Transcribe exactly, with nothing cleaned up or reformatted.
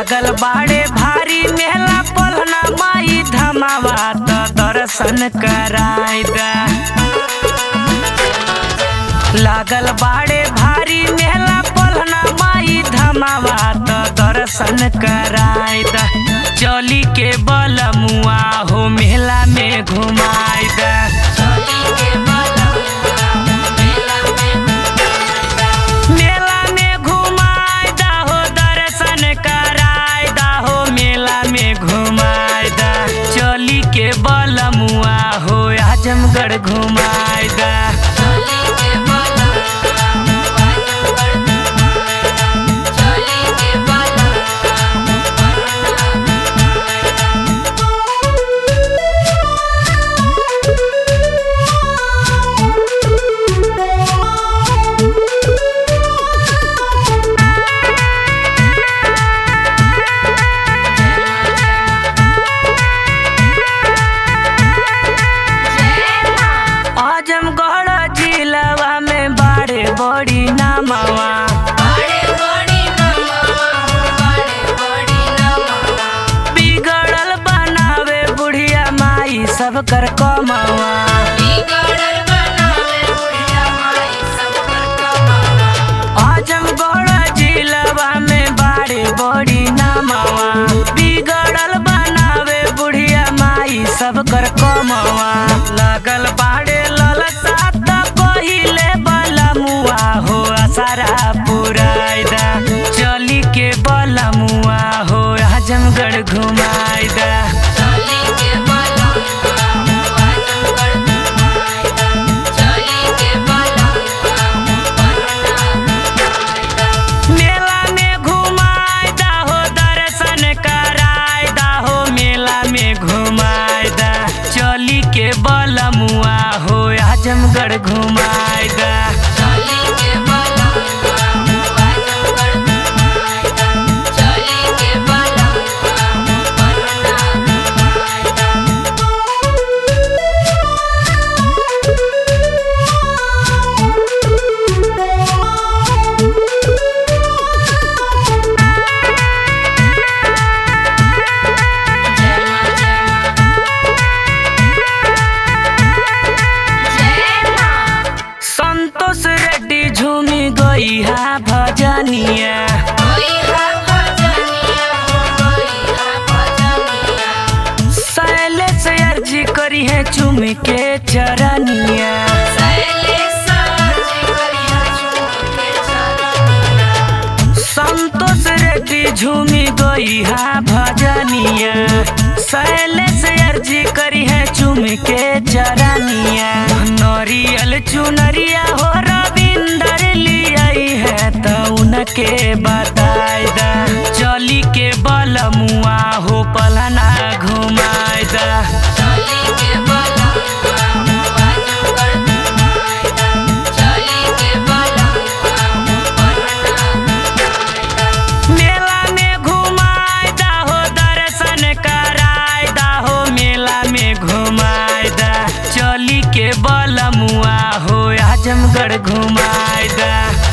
लागल बाड़े भारी मेला पलना माई धमावा त दर्शन कराई दा। लागल बाड़े भारी मेला पलना माई धमावा त दर्शन कराई दा। चली के बलमुआ हो मेला में घुमाई दा। मेला में घुमाई दा हो दर्शन कराई दा हो मेला में घुमाई दा। चली के बलमुआ हो आजमगढ़ घुमाई दा। आजमगढ़ जिलावा में बाड़े बड़ी नामावा बिगड़ल बनावे बुढ़िया माई सब कर कमावा। आजमगढ़ जिलावा में बाड़े बड़ी नामावा बिगड़ल बनावे बुढ़िया माई सब कर कमावा। लागल बाड़े सारा पुराई दा। चली के बलमुआ हो आजमगढ़ घुमाई दा। मेला में घुमाई दा हो दर्शन कराई दा हो मेला में घुमाई दा। चली के बलमुआ हो आजमगढ़ घुमाई दा। संतोष रेड्डी झूमी गई हा भजनिया। शैलेश अर्जी करी है चूम के चरनिया। संतोष रेड्डी झूमी गई हा भजनिया। शैलेश अर्जी करी है चूम के चरनिया। नरियल चुनरिया हो रविंदर लियाई है तो उनके बताई दा। चली के बलमुआ हो पलना घुमाई दा। मेला में घुमाई दा हो दर्शन कराई दा हो मेला में घुमाई दा। चली के बलमुआ हो आजमगढ़ घुमाई दा।